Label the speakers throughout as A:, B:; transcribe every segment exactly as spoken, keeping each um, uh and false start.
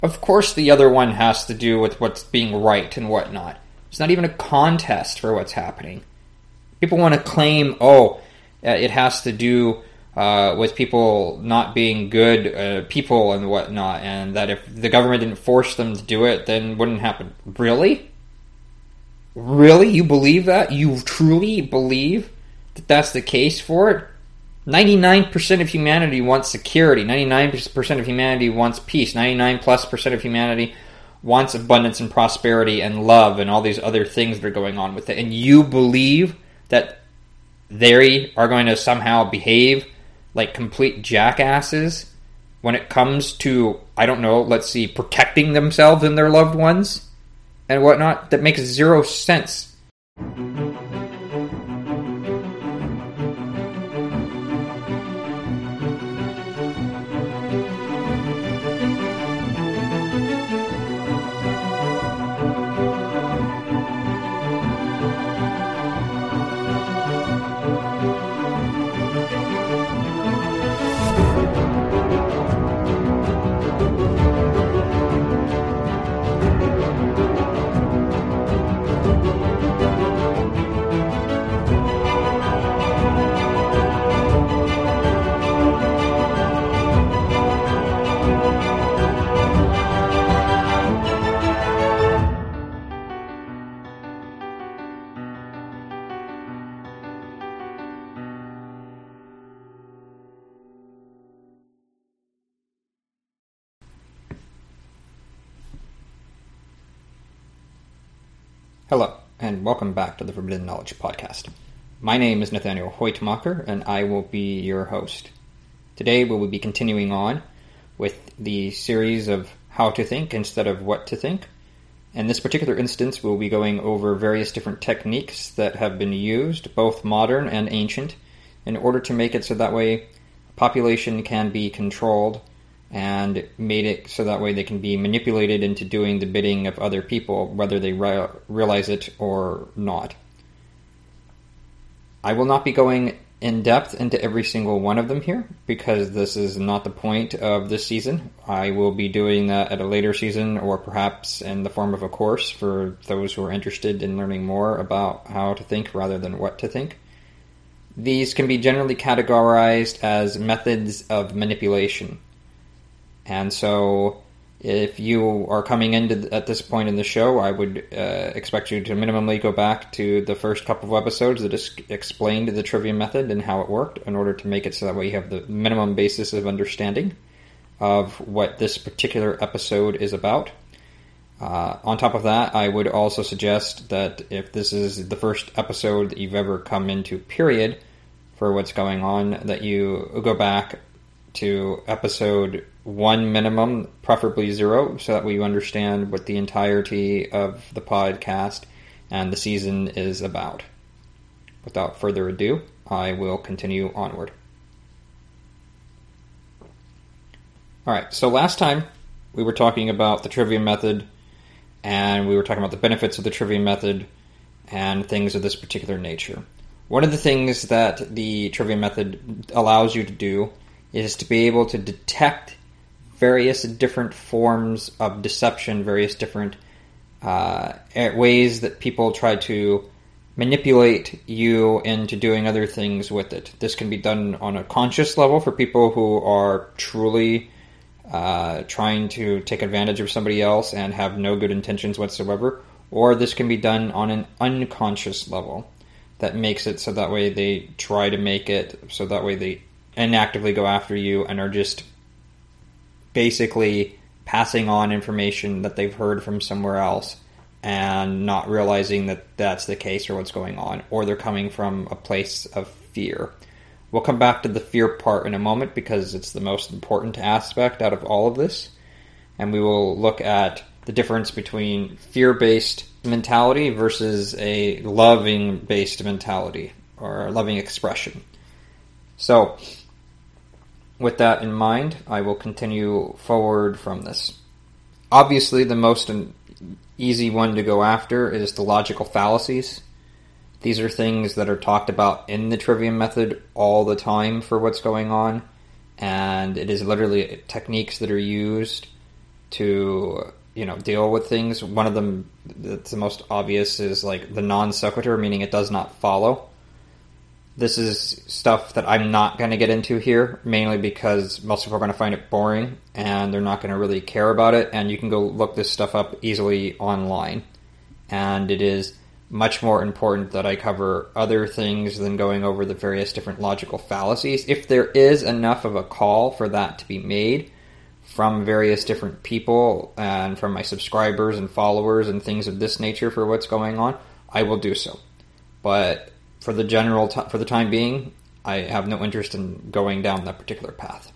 A: Of course the other one has to do with what's being right and whatnot. It's not even a contest for what's happening. People want to claim, oh, it has to do uh, with people not being good uh, people and whatnot, and that if the government didn't force them to do it, then it wouldn't happen. Really? Really? You believe that? You truly believe that that's the case for it? ninety-nine percent of humanity wants security. ninety-nine percent of humanity wants peace. ninety-nine plus percent of humanity wants abundance and prosperity and love and all these other things that are going on with it. And you believe that they are going to somehow behave like complete jackasses when it comes to, I don't know, let's see, protecting themselves and their loved ones and whatnot? That makes zero sense. Hello, and welcome back to the Forbidden Knowledge Podcast. My name is Nathaniel Hoytmacher, and I will be your host. Today we will be continuing on with the series of how to think instead of what to think. In this particular instance, we'll be going over various different techniques that have been used, both modern and ancient, in order to make it so that way a population can be controlled and made it so that way they can be manipulated into doing the bidding of other people, whether they re- realize it or not. I will not be going in depth into every single one of them here, because this is not the point of this season. I will be doing that at a later season, or perhaps in the form of a course for those who are interested in learning more about how to think rather than what to think. These can be generally categorized as methods of manipulation. And so, if you are coming in to, at this point in the show, I would uh, expect you to minimally go back to the first couple of episodes that is- explained the trivia method and how it worked, in order to make it so that way you have the minimum basis of understanding of what this particular episode is about. Uh, on top of that, I would also suggest that if this is the first episode that you've ever come into, period, for what's going on, that you go back to episode one minimum, preferably zero, so that we understand what the entirety of the podcast and the season is about. Without further ado, I will continue onward. Alright, so last time we were talking about the trivia method, and we were talking about the benefits of the trivia method and things of this particular nature. One of the things that the trivia method allows you to do is to be able to detect various different forms of deception, various different uh, ways that people try to manipulate you into doing other things with it. This can be done on a conscious level for people who are truly uh, trying to take advantage of somebody else and have no good intentions whatsoever, or this can be done on an unconscious level that makes it so that way they try to make it so that way they inactively go after you and are just basically passing on information that they've heard from somewhere else and not realizing that that's the case or what's going on, or they're coming from a place of fear. We'll come back to the fear part in a moment because it's the most important aspect out of all of this, and we will look at the difference between fear-based mentality versus a loving-based mentality or loving expression. So, with that in mind, I will continue forward from this. Obviously, the most easy one to go after is the logical fallacies. These are things that are talked about in the trivia method all the time for what's going on, and it is literally techniques that are used to, you know, deal with things. One of them that's the most obvious is like the non sequitur, meaning it does not follow. This is stuff that I'm not going to get into here, mainly because most people are going to find it boring and they're not going to really care about it. And you can go look this stuff up easily online. And it is much more important that I cover other things than going over the various different logical fallacies. If there is enough of a call for that to be made from various different people and from my subscribers and followers and things of this nature for what's going on, I will do so. But for the general t- for the time being, I have no interest in going down that particular path.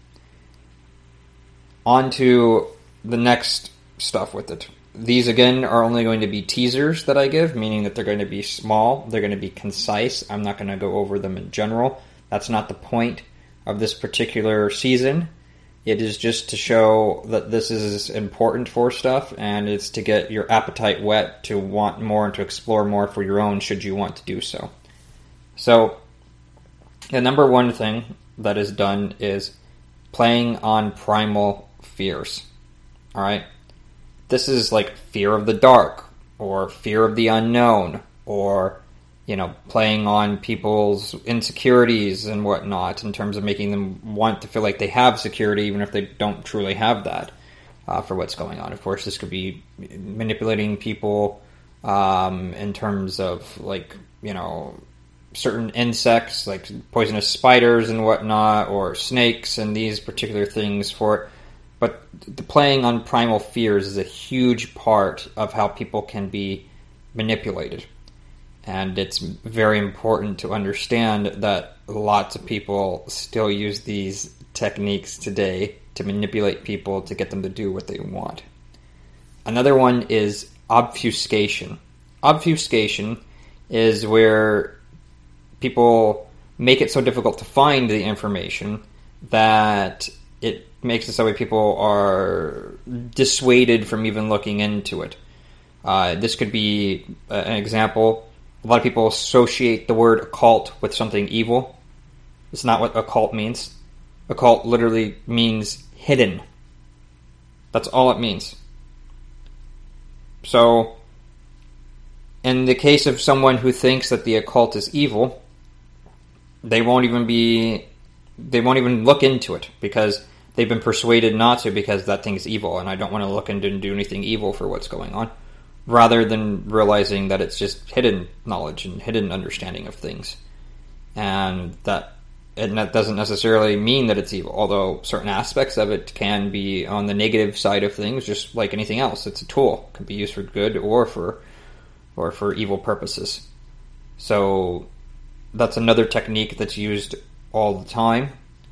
A: On to the next stuff with it. These, again, are only going to be teasers that I give, meaning that they're going to be small, they're going to be concise. I'm not going to go over them in general. That's not the point of this particular season. It is just to show that this is important for stuff, and it's to get your appetite whet to want more and to explore more for your own, should you want to do so. So, the number one thing that is done is playing on primal fears. Alright? This is like fear of the dark, or fear of the unknown, or, you know, playing on people's insecurities and whatnot in terms of making them want to feel like they have security even if they don't truly have that uh, for what's going on. Of course, this could be manipulating people um, in terms of, like, you know, certain insects, like poisonous spiders and whatnot, or snakes and these particular things for it. But the playing on primal fears is a huge part of how people can be manipulated. And it's very important to understand that lots of people still use these techniques today to manipulate people to get them to do what they want. Another one is obfuscation. Obfuscation is where people make it so difficult to find the information that it makes it so that people are dissuaded from even looking into it. Uh, this could be uh, an example. A lot of people associate the word occult with something evil. It's not what occult means. Occult literally means hidden. That's all it means. So, in the case of someone who thinks that the occult is evil, they won't even be, they won't even look into it because they've been persuaded not to, because that thing is evil and I don't want to look into and do anything evil for what's going on, rather than realizing that it's just hidden knowledge and hidden understanding of things. And that, and that doesn't necessarily mean that it's evil, although certain aspects of it can be on the negative side of things, just like anything else. It's a tool. It can be used for good or for or for evil purposes. So that's another technique that's used all the time.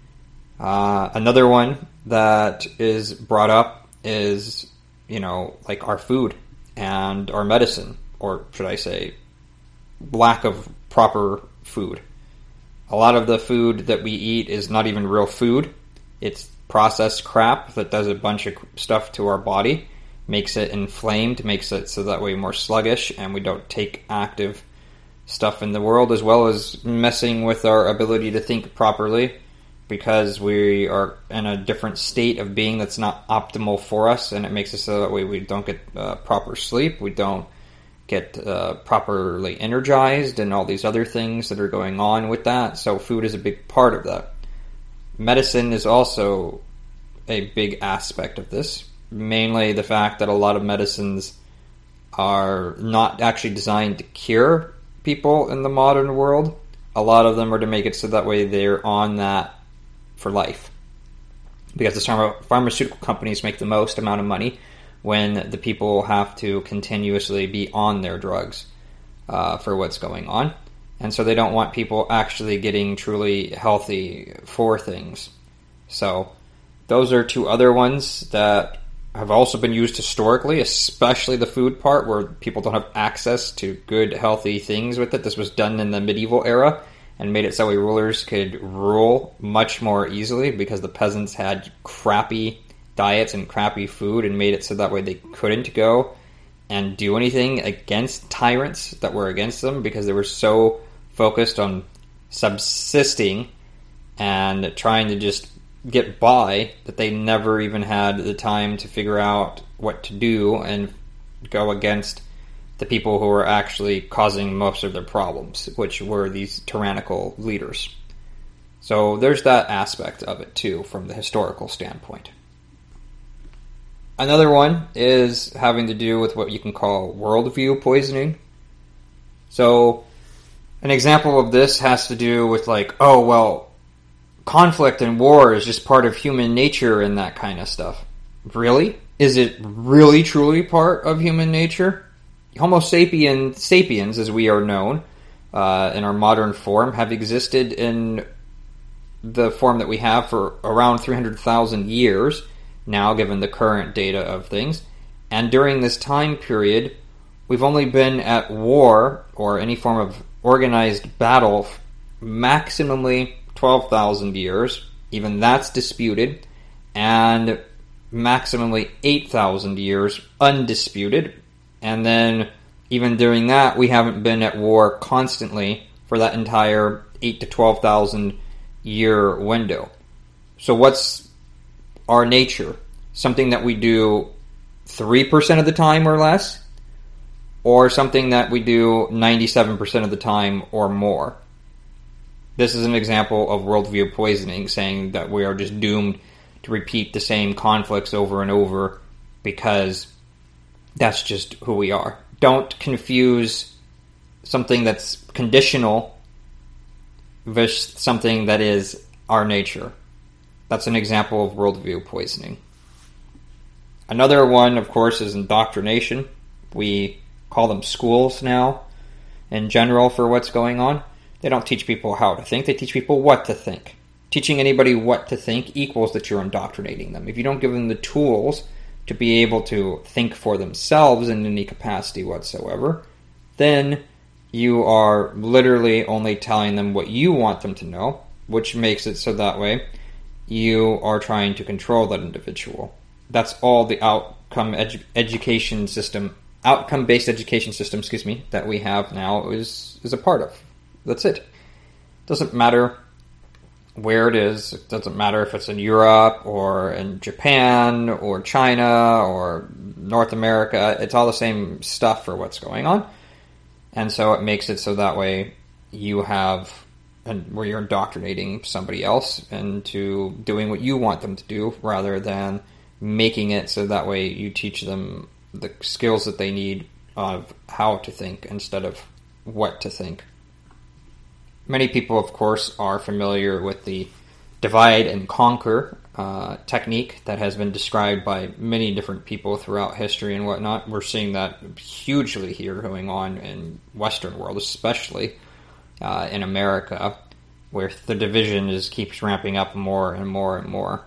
A: Uh, another one that is brought up is, you know, like our food and our medicine, or should I say, lack of proper food. A lot of the food that we eat is not even real food. It's processed crap that does a bunch of stuff to our body, makes it inflamed, makes it so that way more sluggish, and we don't take active stuff in the world, as well as messing with our ability to think properly, because we are in a different state of being that's not optimal for us, and it makes it so that way we don't get uh, proper sleep, we don't get uh, properly energized, and all these other things that are going on with that. So food is a big part of that. Medicine is also a big aspect of this, mainly the fact that a lot of medicines are not actually designed to cure people in the modern world. A lot of them are to make it so that way they're on that for life, because the pharma- pharmaceutical companies make the most amount of money when the people have to continuously be on their drugs uh, for what's going on, and so they don't want people actually getting truly healthy for things. So those are two other ones that have also been used historically, especially the food part, where people don't have access to good, healthy things with it. This was done in the medieval era and made it so we rulers could rule much more easily, because the peasants had crappy diets and crappy food, and made it so that way they couldn't go and do anything against tyrants that were against them, because they were so focused on subsisting and trying to just get by that they never even had the time to figure out what to do and go against the people who were actually causing most of their problems, which were these tyrannical leaders. So there's that aspect of it too, from the historical standpoint. Another one is having to do with what you can call worldview poisoning. So an example of this has to do with like, oh, well, conflict and war is just part of human nature and that kind of stuff. Really? Is it really truly part of human nature? Homo sapien, sapiens, as we are known, uh, in our modern form, have existed in the form that we have for around three hundred thousand years now, given the current data of things. And during this time period, we've only been at war, or any form of organized battle, maximally twelve thousand years. Even that's disputed. And maximally eight thousand years undisputed. And then, even during that, we haven't been at war constantly for that entire eight to twelve thousand year window. So what's our nature? Something that we do three percent of the time or less? Or something that we do ninety-seven percent of the time or more? This is an example of worldview poisoning, saying that we are just doomed to repeat the same conflicts over and over because that's just who we are. Don't confuse something that's conditional with something that is our nature. That's an example of worldview poisoning. Another one, of course, is indoctrination. We call them schools now, in general, for what's going on. They don't teach people how to think, they teach people what to think. Teaching anybody what to think equals that you're indoctrinating them. If you don't give them the tools to be able to think for themselves in any capacity whatsoever, then you are literally only telling them what you want them to know, which makes it so that way you are trying to control that individual. That's all the outcome edu- education system, outcome-based education system, excuse me, that we have now is is a part of. That's it. Doesn't matter where it is. It doesn't matter if it's in Europe or in Japan or China or North America. It's all the same stuff for what's going on. And so it makes it so that way you have, and where you're indoctrinating somebody else into doing what you want them to do rather than making it so that way you teach them the skills that they need of how to think instead of what to think. Many people, of course, are familiar with the divide and conquer uh, technique that has been described by many different people throughout history and whatnot. We're seeing that hugely here going on in Western world, especially uh, in America, where the division is keeps ramping up more and more and more.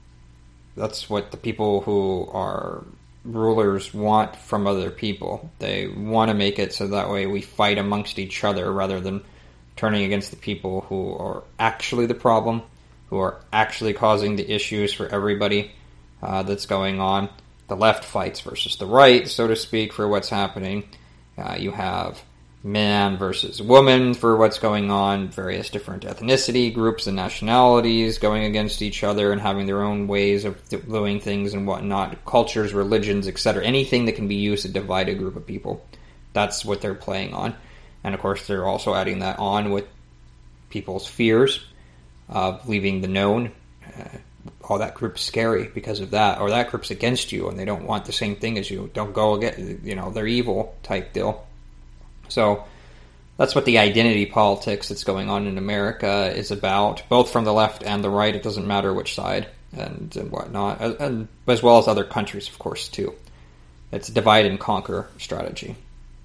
A: That's what the people who are rulers want from other people. They want to make it so that way we fight amongst each other rather than turning against the people who are actually the problem, who are actually causing the issues for everybody uh, that's going on. The left fights versus the right, so to speak, for what's happening. Uh, you have man versus woman for what's going on, various different ethnicity groups and nationalities going against each other and having their own ways of doing things and whatnot, cultures, religions, et cetera. Anything that can be used to divide a group of people. That's what they're playing on. And of course, they're also adding that on with people's fears of leaving the known. Uh, oh, that group's scary because of that, or that group's against you and they don't want the same thing as you. Don't go against, you know, they're evil type deal. So that's what the identity politics that's going on in America is about, both from the left and the right. It doesn't matter which side and, and whatnot, and, and as well as other countries, of course, too. It's a divide and conquer strategy.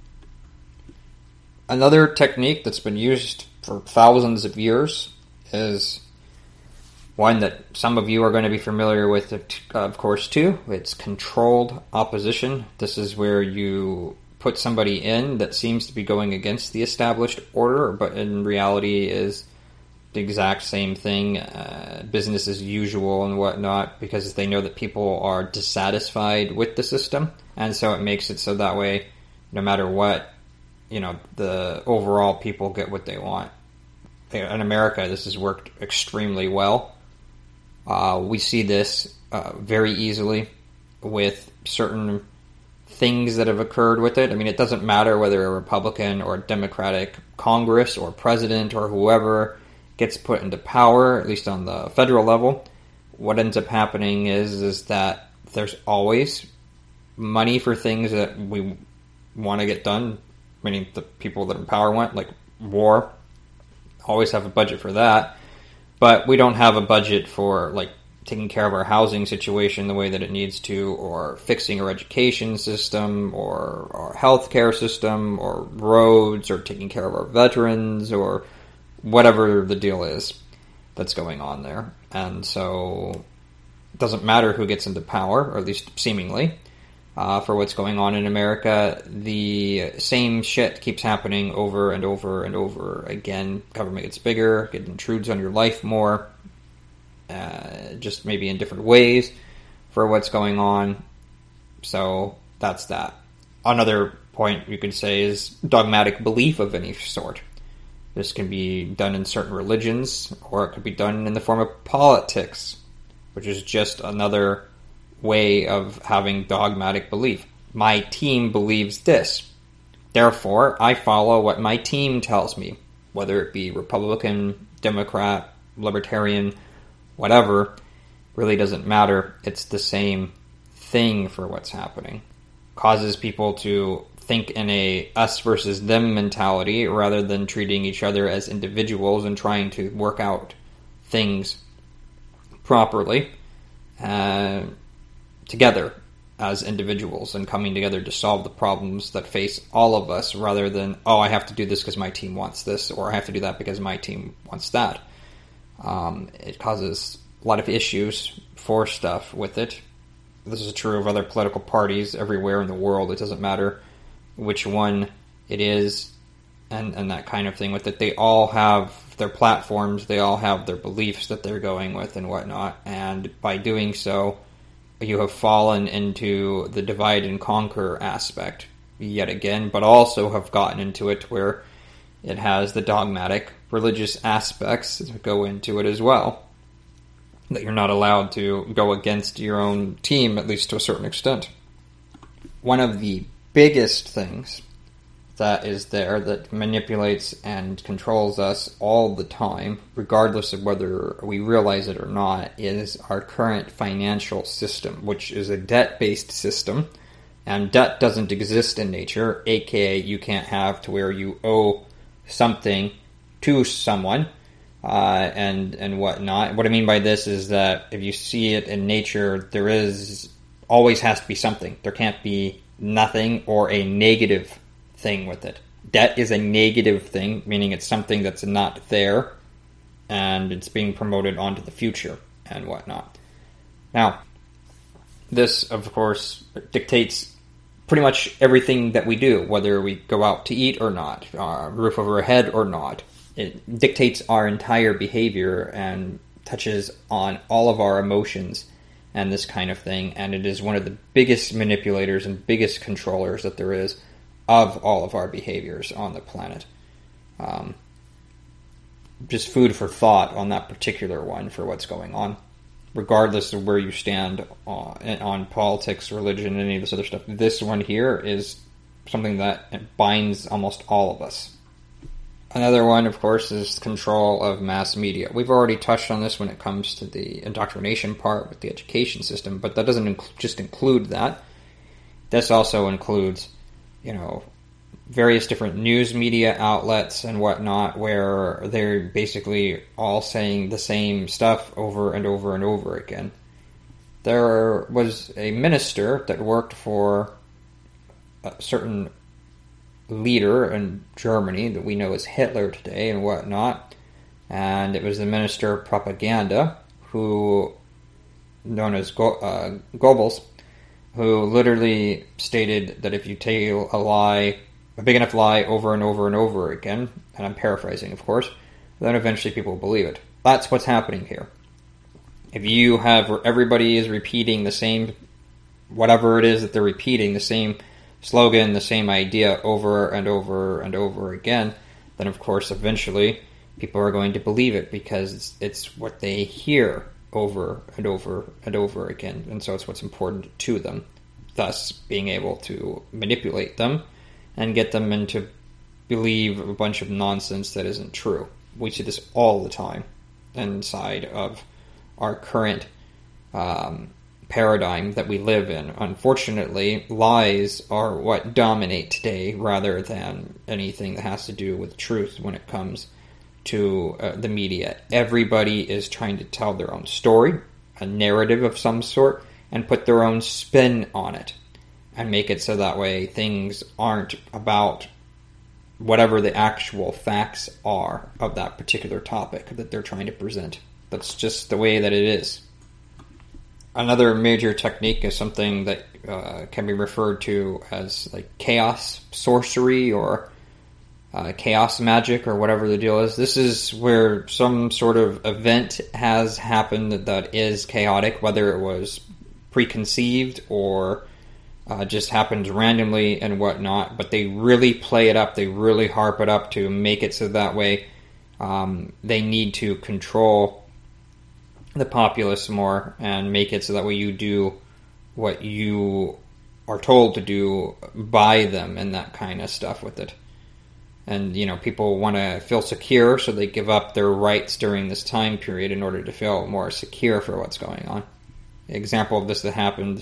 A: Another technique that's been used for thousands of years is one that some of you are going to be familiar with, of course, too. It's controlled opposition. This is where you put somebody in that seems to be going against the established order, but in reality is the exact same thing, uh, business as usual and whatnot, because they know that people are dissatisfied with the system, and so it makes it so that way, no matter what, you know, the overall people get what they want. In America, this has worked extremely well. Uh, we see this uh, very easily with certain things that have occurred with it. I mean, it doesn't matter whether a Republican or a Democratic Congress or president or whoever gets put into power, at least on the federal level. What ends up happening is is that there's always money for things that we want to get done, meaning the people that are in power want, like war. Always have a budget for that. But we don't have a budget for, like, taking care of our housing situation the way that it needs to, or fixing our education system, or our healthcare system, or roads, or taking care of our veterans, or whatever the deal is that's going on there. And so it doesn't matter who gets into power, or at least seemingly, uh, for what's going on in America. The same shit keeps happening over and over and over again. Government gets bigger, it intrudes on your life more, uh, just maybe in different ways for what's going on. So that's that. Another point you could say is dogmatic belief of any sort. This can be done in certain religions, or it could be done in the form of politics, which is just another way of having dogmatic belief. My team believes this. Therefore, I follow what my team tells me, whether it be Republican, Democrat, Libertarian, whatever, really doesn't matter. It's the same thing for what's happening. Causes people to think in a us versus them mentality rather than treating each other as individuals and trying to work out things properly uh, together as individuals and coming together to solve the problems that face all of us, rather than, oh, I have to do this because my team wants this, or I have to do that because my team wants that. Um, it causes a lot of issues for stuff with it. This is true of other political parties everywhere in the world. It doesn't matter which one it is, and, and that kind of thing with it. They all have their platforms, they all have their beliefs that they're going with and whatnot, and by doing so, you have fallen into the divide and conquer aspect yet again, but also have gotten into it where it has the dogmatic religious aspects that go into it as well. That you're not allowed to go against your own team, at least to a certain extent. One of the biggest things that is there that manipulates and controls us all the time, regardless of whether we realize it or not, is our current financial system, which is a debt-based system. And debt doesn't exist in nature, aka you can't have to where you owe something to someone uh, and and whatnot. What I mean by this is that if you see it in nature, there is always has to be something. There can't be nothing or a negative thing with it. Debt is a negative thing, meaning it's something that's not there and it's being promoted onto the future and whatnot. Now, this, of course, dictates pretty much everything that we do, whether we go out to eat or not, uh, roof over our head or not. It dictates our entire behavior and touches on all of our emotions and this kind of thing, and it is one of the biggest manipulators and biggest controllers that there is of all of our behaviors on the planet. Um, just food for thought on that particular one for what's going on, regardless of where you stand on, on politics, religion, and any of this other stuff. This one here is something that binds almost all of us. Another one, of course, is control of mass media. We've already touched on this when it comes to the indoctrination part with the education system, but that doesn't inc- just include that. This also includes, you know, various different news media outlets and whatnot, where they're basically all saying the same stuff over and over and over again. There was a minister that worked for a certain leader in Germany that we know as Hitler today and whatnot, and it was the Minister of Propaganda, who, known as Go- uh, Goebbels, who literally stated that if you tell a lie, a big enough lie over and over and over again, and I'm paraphrasing, of course, then eventually people will believe it. That's what's happening here. If you have, everybody is repeating the same, whatever it is that they're repeating, the same slogan, the same idea over and over and over again, then of course eventually people are going to believe it because it's, it's what they hear. over and over and over again, and so it's what's important to them, thus being able to manipulate them and get them into believe a bunch of nonsense that isn't true. We see this all the time inside of our current um, paradigm that we live in. Unfortunately, lies are what dominate today rather than anything that has to do with truth when it comes to uh, the media. Everybody is trying to tell their own story, a narrative of some sort, and put their own spin on it and make it so that way things aren't about whatever the actual facts are of that particular topic that they're trying to present. That's just the way that it is. Another major technique is something that uh, can be referred to as like chaos sorcery or uh, chaos magic or whatever the deal is. This is where some sort of event has happened that is chaotic, whether it was preconceived or uh, just happened randomly and whatnot, but they really play it up, they really harp it up to make it so that way um, they need to control the populace more and make it so that way you do what you are told to do by them and that kind of stuff with it. And, you know, people want to feel secure, so they give up their rights during this time period in order to feel more secure for what's going on. An example of this that happened,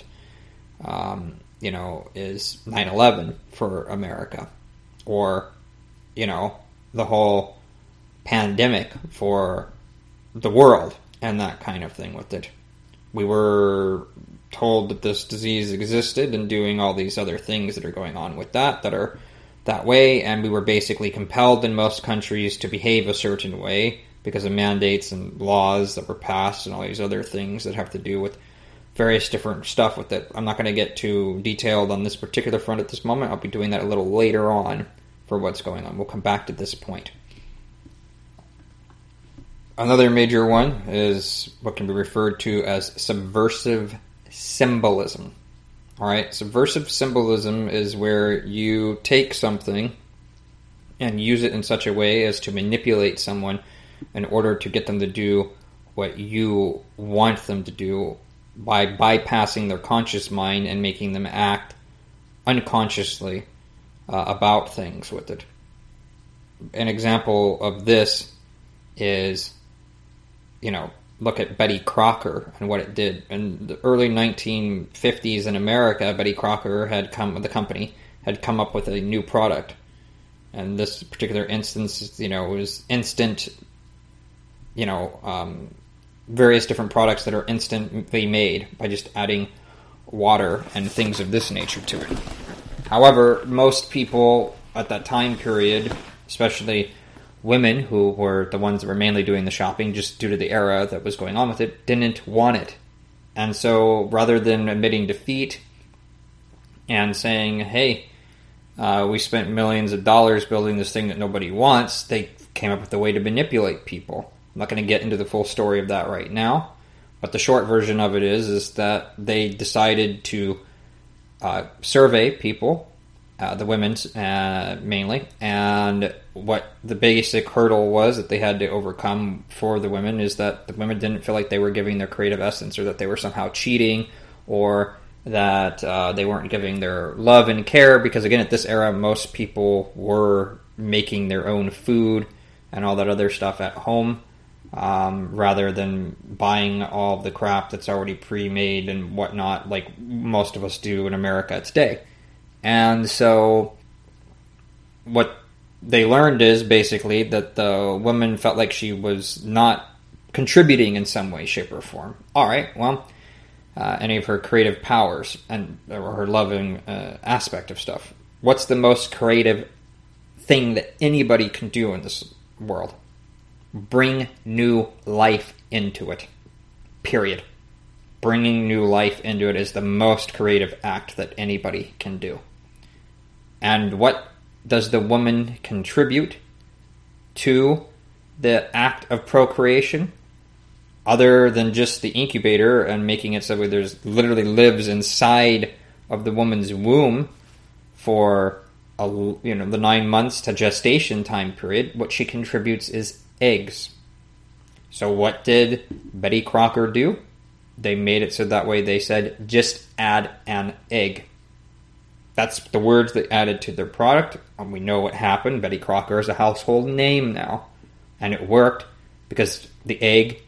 A: um, you know, is nine eleven for America. Or, you know, the whole pandemic for the world and that kind of thing with it. We were told that this disease existed and doing all these other things that are going on with that that are that way, and we were basically compelled in most countries to behave a certain way because of mandates and laws that were passed and all these other things that have to do with various different stuff with it. I'm not going to get too detailed on this particular front at this moment. I'll be doing that a little later on for what's going on. We'll come back to this point. Another major one is what can be referred to as subversive symbolism. All right, subversive symbolism is where you take something and use it in such a way as to manipulate someone in order to get them to do what you want them to do by bypassing their conscious mind and making them act unconsciously uh, about things with it. An example of this is, you know, look at Betty Crocker and what it did. In the early nineteen fifties in America, Betty Crocker had come, the company, had come up with a new product. And this particular instance, you know, was instant, you know, um, various different products that are instantly made by just adding water and things of this nature to it. However, most people at that time period, especially women who were the ones that were mainly doing the shopping just due to the era that was going on with it, didn't want it. And so rather than admitting defeat and saying, hey, uh, we spent millions of dollars building this thing that nobody wants, they came up with a way to manipulate people. I'm not going to get into the full story of that right now, but the short version of it is, is that they decided to uh, survey people, Uh, the women's uh, mainly, and what the basic hurdle was that they had to overcome for the women is that the women didn't feel like they were giving their creative essence, or that they were somehow cheating, or that uh, they weren't giving their love and care, because again, at this era, most people were making their own food and all that other stuff at home, um, rather than buying all the crap that's already pre-made and whatnot, like most of us do in America today. And so what they learned is basically that the woman felt like she was not contributing in some way, shape, or form. All right, well, uh, any of her creative powers and or her loving uh, aspect of stuff. What's the most creative thing that anybody can do in this world? Bring new life into it. Period. Bringing new life into it is the most creative act that anybody can do. And what does the woman contribute to the act of procreation, other than just the incubator and making it so there's literally lives inside of the woman's womb for a, you know, the nine months to gestation time period? What she contributes is eggs. So what did Betty Crocker do? They made it so that way they said, just add an egg. That's the words they added to their product, and we know what happened. Betty Crocker is a household name now. And it worked because the egg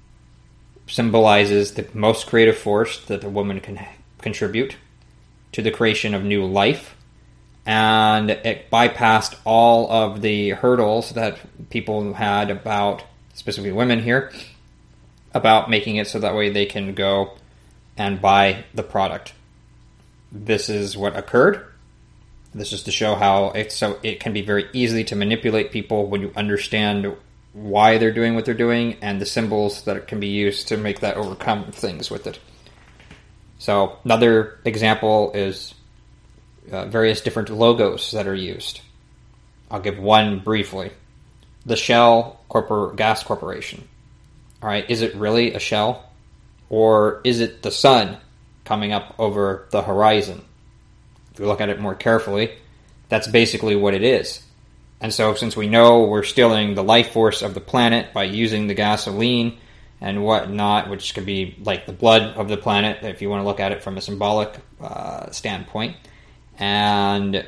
A: symbolizes the most creative force that a woman can contribute to the creation of new life. And it bypassed all of the hurdles that people had about, specifically women here, about making it so that way they can go and buy the product. This is what occurred. This is to show how it's so it can be very easy to manipulate people when you understand why they're doing what they're doing and the symbols that can be used to make that overcome things with it. So another example is uh, various different logos that are used. I'll give one briefly. The Shell Corpor- Gas Corporation. All right, is it really a shell? Or is it the sun coming up over the horizon? If we look at it more carefully, that's basically what it is. And so since we know we're stealing the life force of the planet by using the gasoline and whatnot, which could be like the blood of the planet, if you want to look at it from a symbolic uh, standpoint, and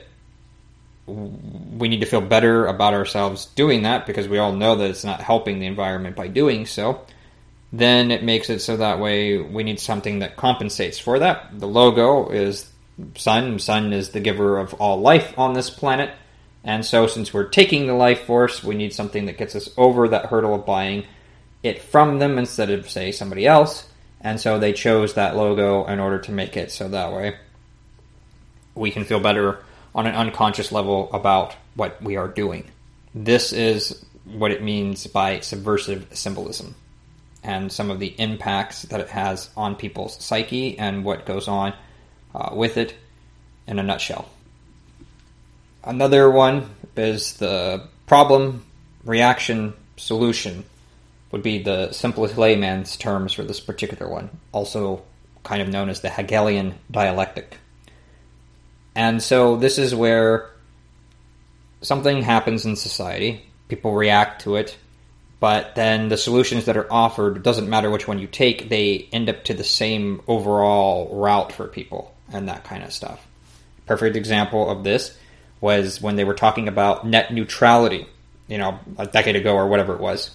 A: we need to feel better about ourselves doing that because we all know that it's not helping the environment by doing so, then it makes it so that way we need something that compensates for that. The logo is sun. Sun is the giver of all life on this planet. And so since we're taking the life force, we need something that gets us over that hurdle of buying it from them instead of, say, somebody else. And so they chose that logo in order to make it so that way we can feel better on an unconscious level about what we are doing. This is what it means by subversive symbolism and some of the impacts that it has on people's psyche and what goes on uh, with it in a nutshell. Another one is the problem, reaction, solution would be the simplest layman's terms for this particular one, also kind of known as the Hegelian dialectic. And so this is where something happens in society, people react to it, but then the solutions that are offered, it doesn't matter which one you take, they end up to the same overall route for people and that kind of stuff. Perfect example of this was when they were talking about net neutrality, you know, a decade ago or whatever it was.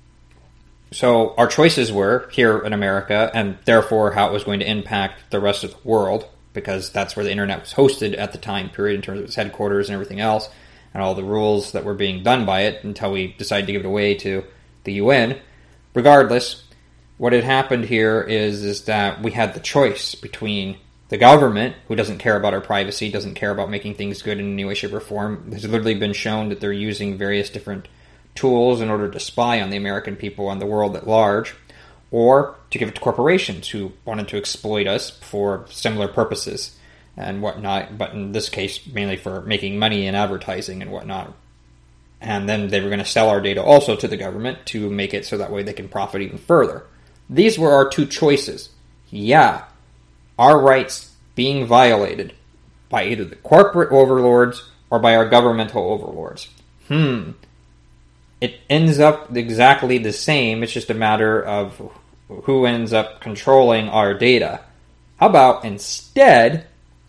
A: So our choices were here in America, and therefore how it was going to impact the rest of the world, because that's where the internet was hosted at the time period in terms of its headquarters and everything else, and all the rules that were being done by it until we decided to give it away to the U N. Regardless, what had happened here is, is that we had the choice between the government, who doesn't care about our privacy, doesn't care about making things good in any way, shape, or form. It's literally been shown that they're using various different tools in order to spy on the American people and the world at large, or to give it to corporations who wanted to exploit us for similar purposes and whatnot, but in this case, mainly for making money and advertising and whatnot. And then they were going to sell our data also to the government to make it so that way they can profit even further. These were our two choices. Yeah, our rights being violated by either the corporate overlords or by our governmental overlords. Hmm. It ends up exactly the same. It's just a matter of who ends up controlling our data. How about instead,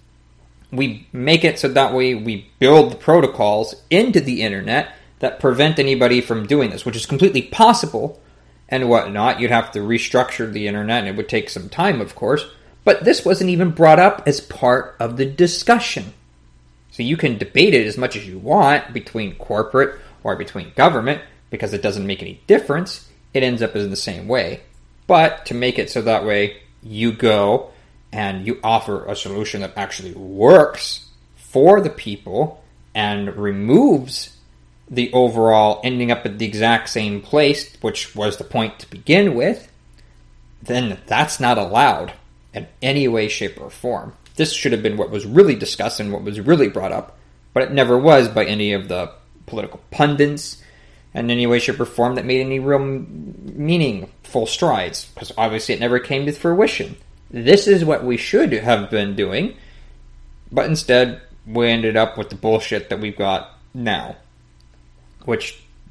A: we make it so that way we build the protocols into the internet that prevent anybody from doing this, which is completely possible and whatnot. You'd have to restructure the internet, and it would take some time, of course. But this wasn't even brought up as part of the discussion. So you can debate it as much as you want between corporate or between government, because it doesn't make any difference. It ends up in the same way. But to make it so that way you go and you offer a solution that actually works for the people and removes the overall ending up at the exact same place, which was the point to begin with, then that's not allowed in any way, shape, or form. This should have been what was really discussed and what was really brought up, but it never was by any of the political pundits in any way, shape, or form that made any real meaningful strides, because obviously it never came to fruition. This is what we should have been doing, but instead we ended up with the bullshit that we've got now, which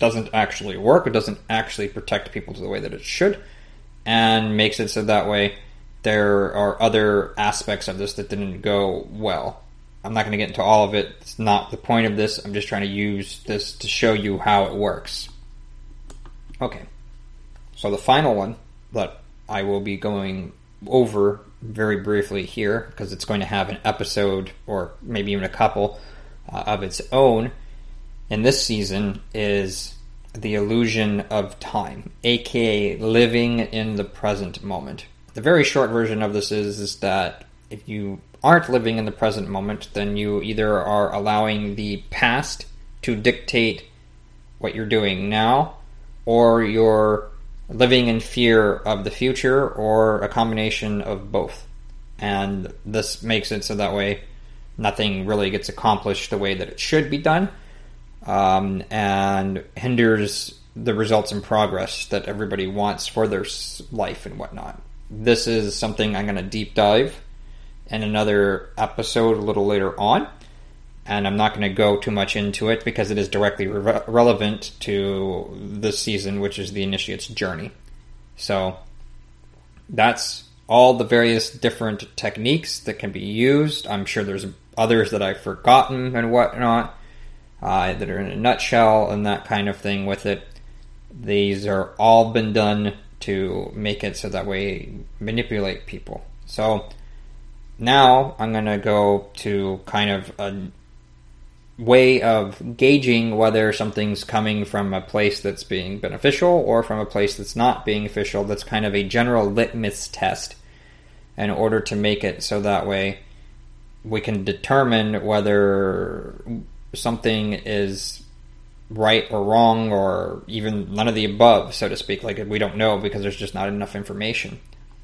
A: doesn't actually work. It doesn't actually protect people to the way that it should, and makes it so that way there are other aspects of this that didn't go well. I'm not going to get into all of it. It's not the point of this. I'm just trying to use this to show you how it works. Okay. So the final one that I will be going over very briefly here, because it's going to have an episode or maybe even a couple uh, of its own in this season, is the illusion of time, aka living in the present moment. The very short version of this is, is that if you aren't living in the present moment, then you either are allowing the past to dictate what you're doing now, or you're living in fear of the future, or a combination of both. And this makes it so that way nothing really gets accomplished the way that it should be done, um, and hinders the results and progress that everybody wants for their life and whatnot. This is something I'm going to deep dive in another episode a little later on, and I'm not going to go too much into it because it is directly re- relevant to this season, which is the Initiate's journey. So that's all the various different techniques that can be used. I'm sure there's others that I've forgotten and whatnot uh, that are in a nutshell and that kind of thing with it. These are all been done to make it so that way manipulate people. So now I'm going to go to kind of a way of gauging whether something's coming from a place that's being beneficial or from a place that's not being official. That's kind of a general litmus test in order to make it so that way we can determine whether something is right or wrong, or even none of the above, so to speak. Like, we don't know because there's just not enough information.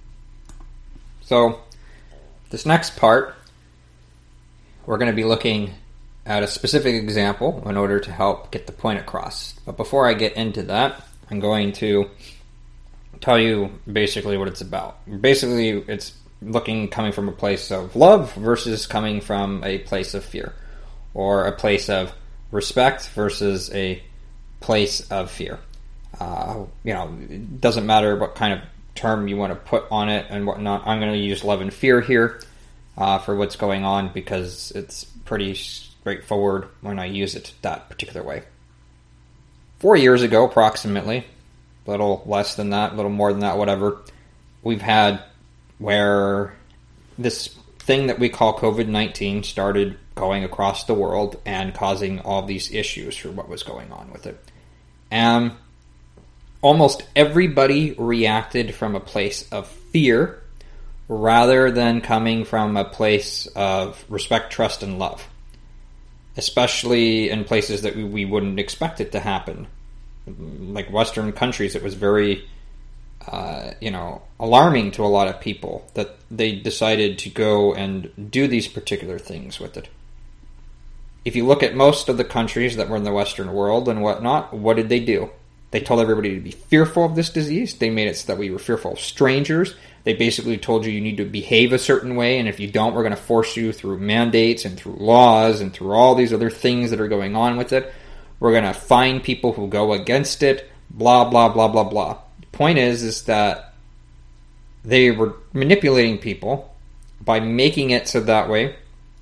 A: So this next part, we're going to be looking at a specific example in order to help get the point across. But before I get into that, I'm going to tell you basically what it's about. Basically, it's looking coming from a place of love versus coming from a place of fear, or a place of respect versus a place of fear. Uh, you know, it doesn't matter what kind of term you want to put on it and whatnot. I'm going to use love and fear here uh, for what's going on, because it's pretty straightforward when I use it that particular way. Four years ago, approximately, a little less than that, a little more than that, whatever, we've had where this thing that we call covid nineteen started going across the world and causing all these issues for what was going on with it. And almost everybody reacted from a place of fear rather than coming from a place of respect, trust, and love. Especially in places that we, we wouldn't expect it to happen. Like Western countries, it was very, uh, you know, alarming to a lot of people that they decided to go and do these particular things with it. If you look at most of the countries that were in the Western world and whatnot, what did they do? They told everybody to be fearful of this disease. They made it so that we were fearful of strangers. They basically told you you need to behave a certain way, and if you don't, we're going to force you through mandates and through laws and through all these other things that are going on with it. We're going to fine people who go against it, blah, blah, blah, blah, blah. The point is, is that they were manipulating people by making it so that way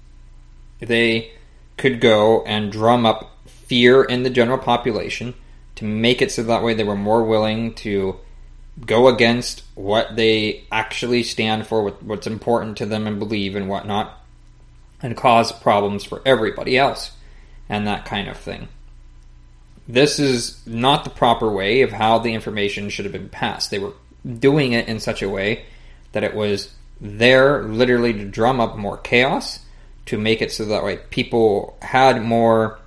A: they could go and drum up fear in the general population, to make it so that way they were more willing to go against what they actually stand for, what's important to them and believe and whatnot, and cause problems for everybody else, and that kind of thing. This is not the proper way of how the information should have been passed. They were doing it in such a way that it was there literally to drum up more chaos, to make it so that way people had more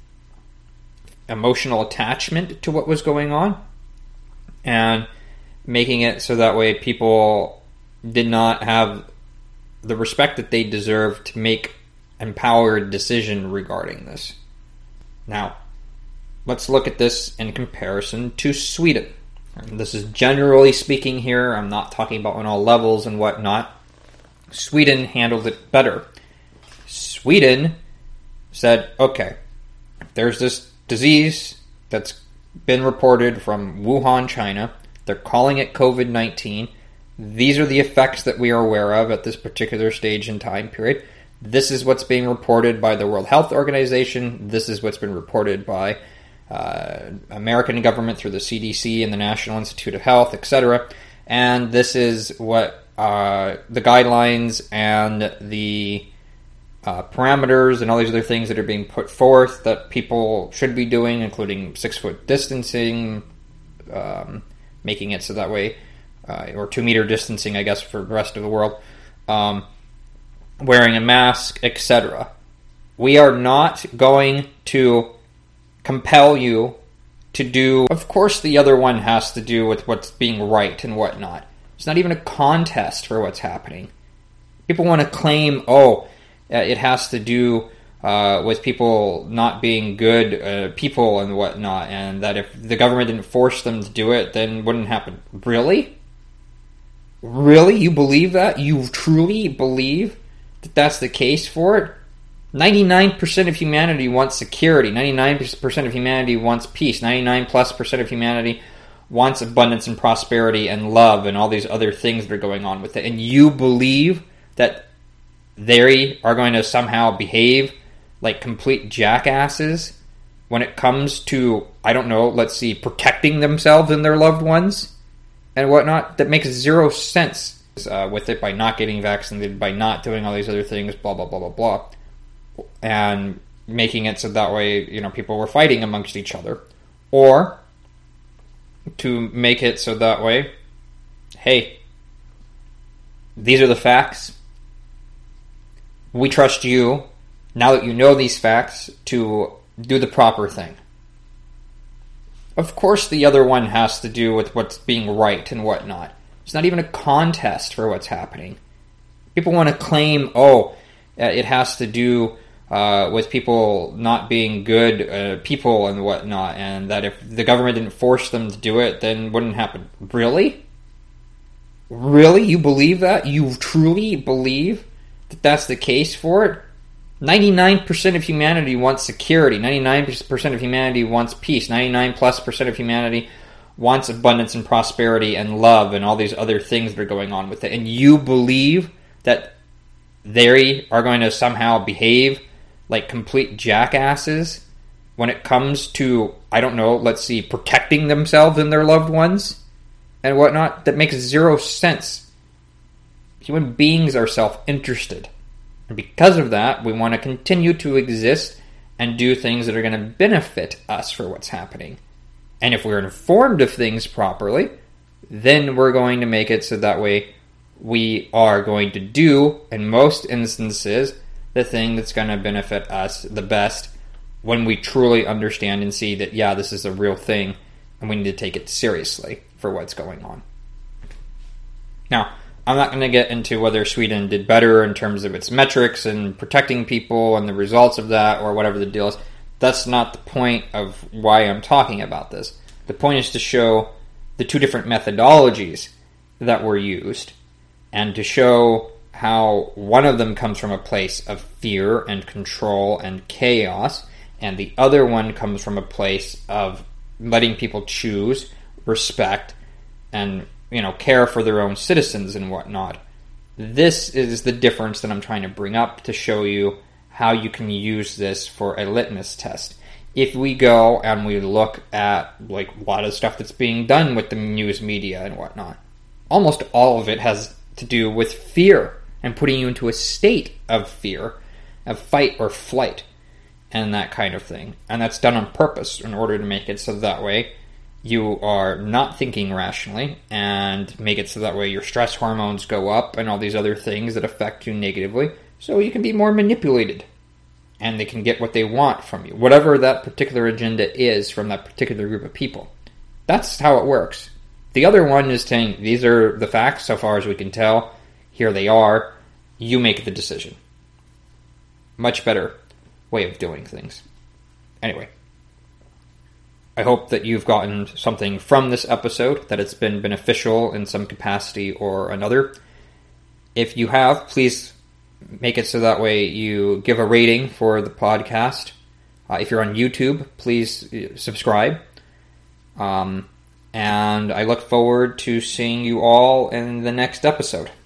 A: emotional attachment to what was going on, and making it so that way people did not have the respect that they deserved to make empowered decision regarding this. Now, let's look at this in comparison to Sweden. And this is generally speaking here. I'm not talking about on all levels and whatnot. Sweden handled it better. Sweden said, okay, there's this disease that's been reported from Wuhan, China. They're calling it covid nineteen. These are the effects that we are aware of at this particular stage and time period. This is what's being reported by the World Health Organization. This is what's been reported by uh, American government through the C D C and the National Institute of Health, et cetera. And this is what uh, the guidelines and the uh, parameters and all these other things that are being put forth that people should be doing, including six-foot distancing, um, making it so that way, uh, or two-meter distancing, I guess, for the rest of the world, um, wearing a mask, et cetera. We are not going to compel you to do... Of course the other one has to do with what's being right and whatnot. It's not even a contest for what's happening. People want to claim, oh, it has to do uh, with people not being good uh, people and whatnot, and that if the government didn't force them to do it, then it wouldn't happen. Really? Really? You believe that? You truly believe that that's the case for it? ninety-nine percent of humanity wants security. ninety-nine percent of humanity wants peace. ninety-nine plus percent of humanity wants abundance and prosperity and love and all these other things that are going on with it. And you believe that they are going to somehow behave like complete jackasses when it comes to, I don't know, let's see, protecting themselves and their loved ones and whatnot? That makes zero sense uh, with it, by not getting vaccinated, by not doing all these other things, blah, blah, blah, blah, blah. And making it so that way, you know, people were fighting amongst each other. Or to make it so that way, hey, these are the facts. We trust you, now that you know these facts, to do the proper thing. Of course the other one has to do with what's being right and whatnot. It's not even a contest for what's happening. People want to claim, oh, it has to do uh, with people not being good uh, people and whatnot, and that if the government didn't force them to do it, then it wouldn't happen. Really? Really? You believe that? You truly believe that that's the case for it? ninety-nine percent of humanity wants security. ninety-nine percent of humanity wants peace. ninety-nine plus percent of humanity wants abundance and prosperity and love and all these other things that are going on with it. And you believe that they are going to somehow behave like complete jackasses when it comes to, I don't know, let's see, protecting themselves and their loved ones and whatnot? That makes zero sense. Human beings are self-interested. And because of that, we want to continue to exist and do things that are going to benefit us for what's happening. And if we're informed of things properly, then we're going to make it so that way we are going to do, in most instances, the thing that's going to benefit us the best when we truly understand and see that, yeah, this is a real thing and we need to take it seriously for what's going on. Now, I'm not going to get into whether Sweden did better in terms of its metrics and protecting people and the results of that or whatever the deal is. That's not the point of why I'm talking about this. The point is to show the two different methodologies that were used and to show how one of them comes from a place of fear and control and chaos, and the other one comes from a place of letting people choose, respect, and, you know, care for their own citizens and whatnot. This is the difference that I'm trying to bring up to show you how you can use this for a litmus test. If we go and we look at like a lot of stuff that's being done with the news media and whatnot, almost all of it has to do with fear and putting you into a state of fear, of fight or flight, and that kind of thing. And that's done on purpose in order to make it so that way you are not thinking rationally and make it so that way your stress hormones go up and all these other things that affect you negatively, so you can be more manipulated and they can get what they want from you, whatever that particular agenda is from that particular group of people. That's how it works. The other one is saying, these are the facts so far as we can tell, here they are, you make the decision. Much better way of doing things. Anyway, I hope that you've gotten something from this episode, that it's been beneficial in some capacity or another. If you have, please make it so that way you give a rating for the podcast. Uh, if you're on YouTube, please subscribe. Um, and I look forward to seeing you all in the next episode.